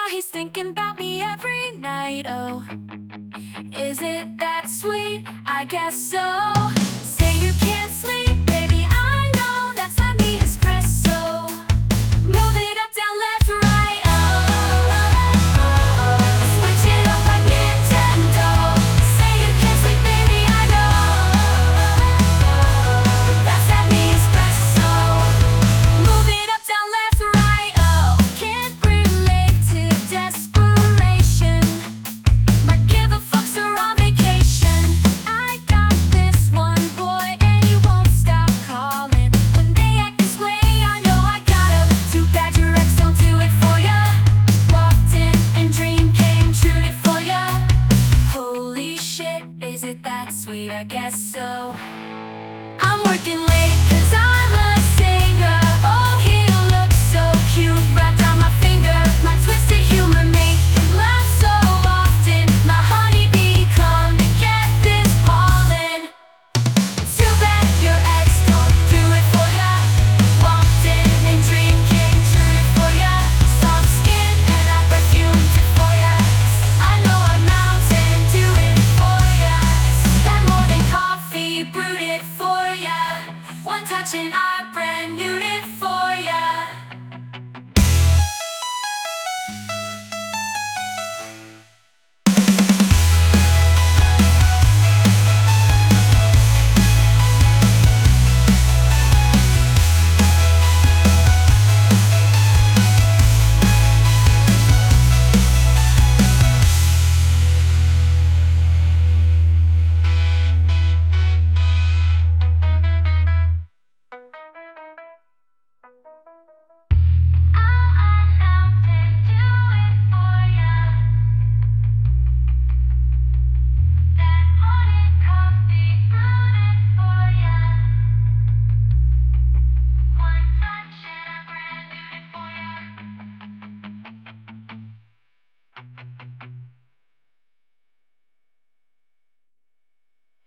Now he's thinking about me every night. Oh, is it that sweet? I guess so. Say you can't sleep, baby, I know that's not me espresso. Move it up, down, left, right, oh. Switch it up like Nintendo. Say you can't sleep, baby, I know that's not me espresso. Move it up, down, left, right, oh. Can't relate to desperation. My give a fucks are on vacation. I got this one boy and he won't stop calling. When they act this way, I know I gotta. Too bad your ex don't do it for ya. Walked in and dream came true it for ya. Holy shit, is it that sweet? I guess so.